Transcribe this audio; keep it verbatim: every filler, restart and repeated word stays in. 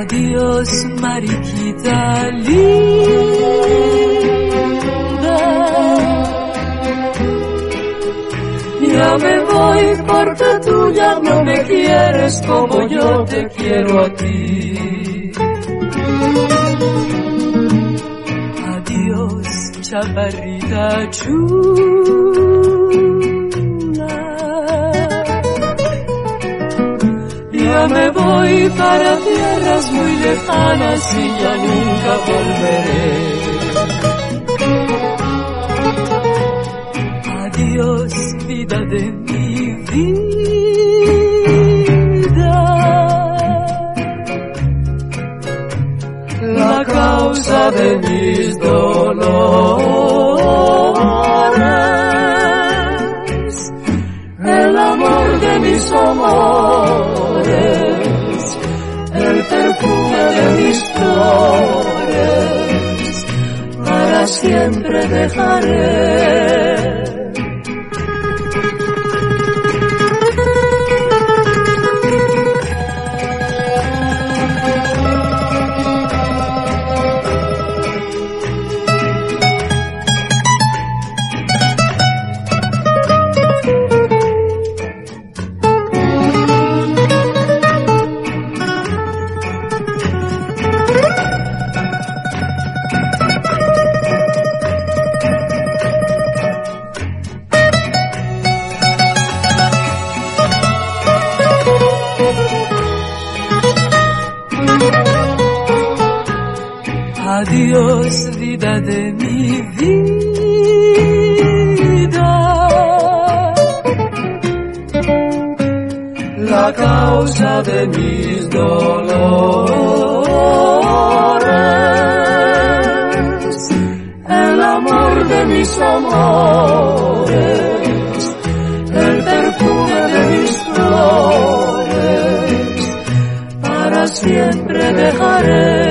Adiós, mariquita linda. Ya me voy porque tú ya no me quieres como yo te quiero a ti. Adiós, chaparrita chula. Ya me voy para tierras muy lejanas y ya nunca volveré. Adiós, vida de mi vida. La causa de mis dolores, el amor de mis amores, el perfume de mis flores, para siempre dejaré. Adiós, vida de mi vida. La causa de mis dolores, el amor de mis amores, el perfume de mis flores, para siempre dejaré.